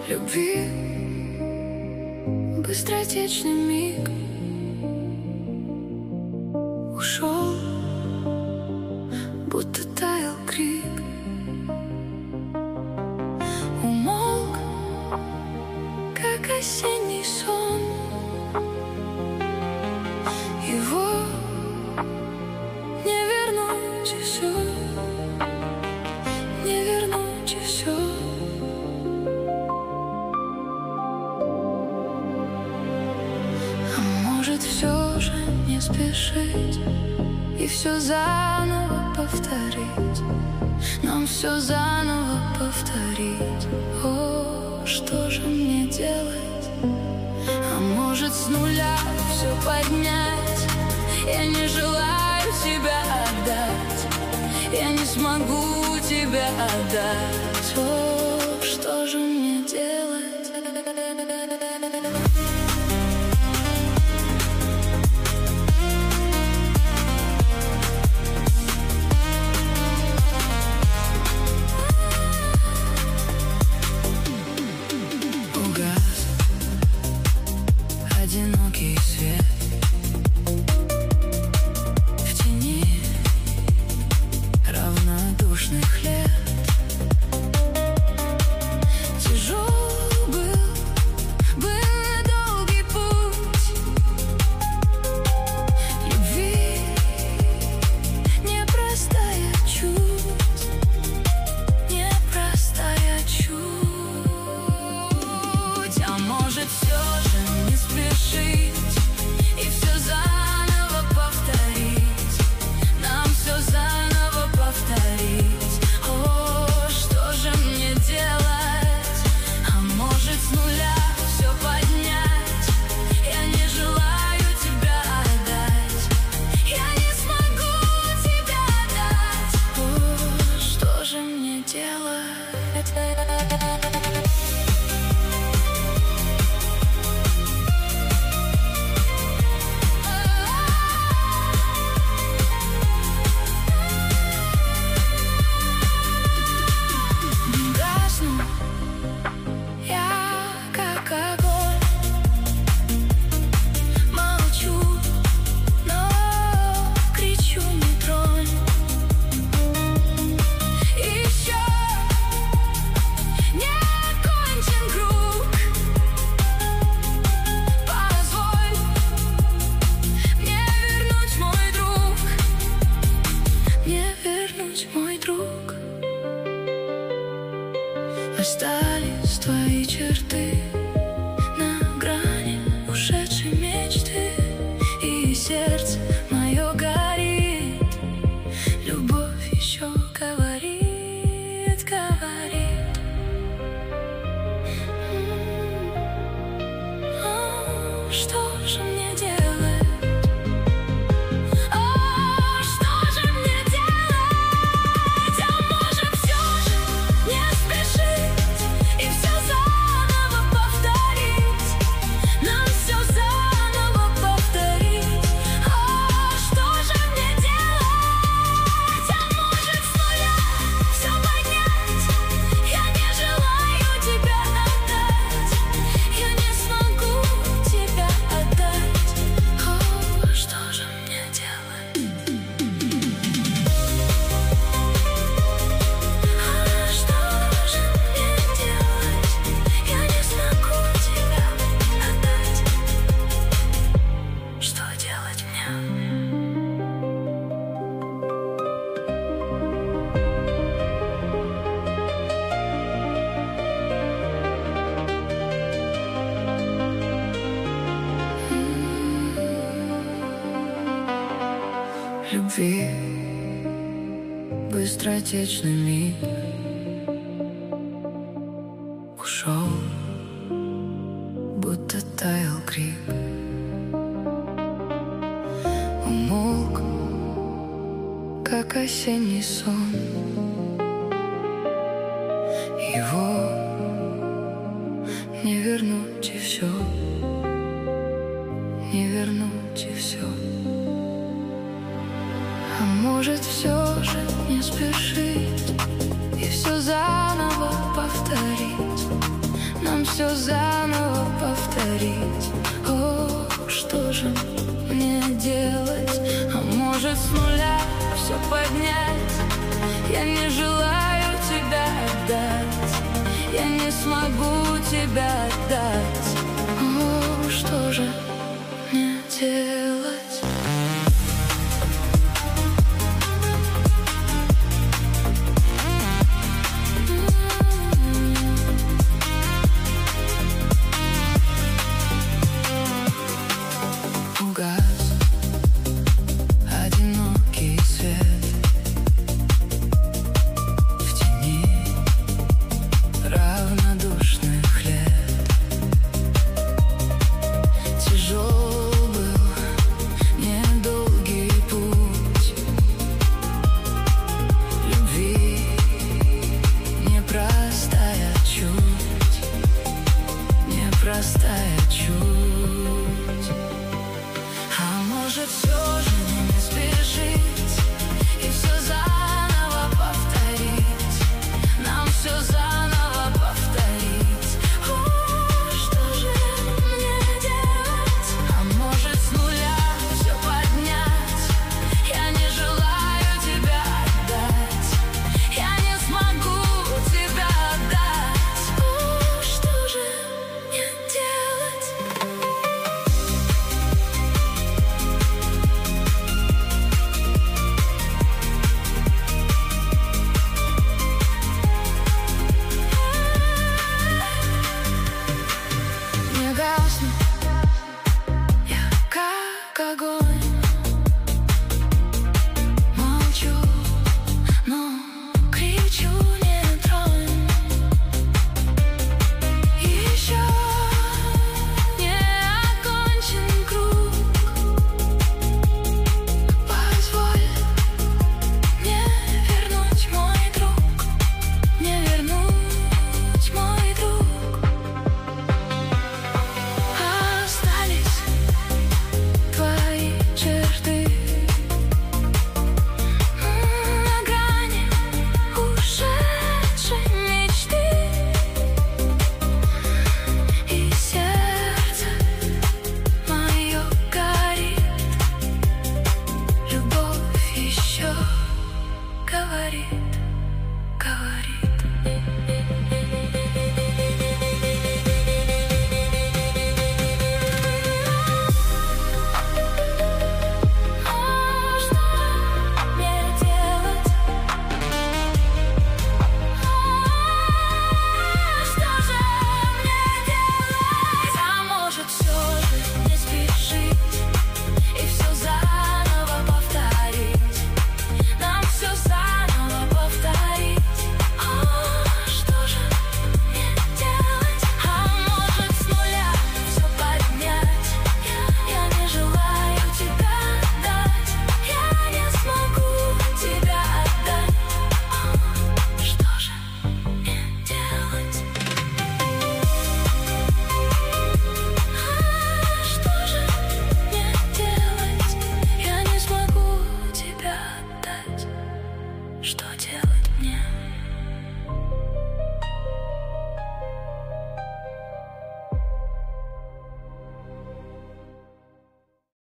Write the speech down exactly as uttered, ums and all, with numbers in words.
любви. Быстротечный миг ушел, будто таял крик. Умолк, как осенний сон. Его не вернуть и все, не вернуть и все. А может все же не спешить и все заново повторить, нам все заново повторить. О, что же мне делать? А может с нуля все поднять? Я не желаю тебя отдать, я не смогу тебя отдать. О, что же мне делать? Угас одинокий свет в тени равнодушных лет. Тяжел был, был долгий путь любви, непростая чуть, непростая чуть. А может все же не спешить и все заново повторить, нам все заново повторить. О, что же мне делать? А может с нуля все поднять? Я не желаю тебя отдать, я не смогу тебя отдать. О, что же мне делать? Гасну я, как огонь, молчу, но кричу: не тронь. Еще не окончен круг, позволь мне вернуть, мой друг, мне вернуть, мой друг. Остались твои черты на грани ушедшей мечты, и сердце мое горит, любовь еще говорит, говорит. О, что же мне делать? О, что же мне делать? А может все же не спешить и все заново повторить, нам все заново повторить. О, что же мне делать? А может с нуля все поднять? Я не желаю тебя отдать, я не смогу тебя отдать. О, что же мне делать? А что же мне делать? Я не смогу тебя отдать. Что делать мне? Любви быстротечный миг ушел, будто таял крик. Умолк, как осенний сон. Его не вернуть и все, не вернуть и все. А может все же не спешить и все заново повторить, нам все заново повторить. О, что же мне делать? А может с нуля все поднять? Я не желаю тебя отдать, я не смогу тебя отдать.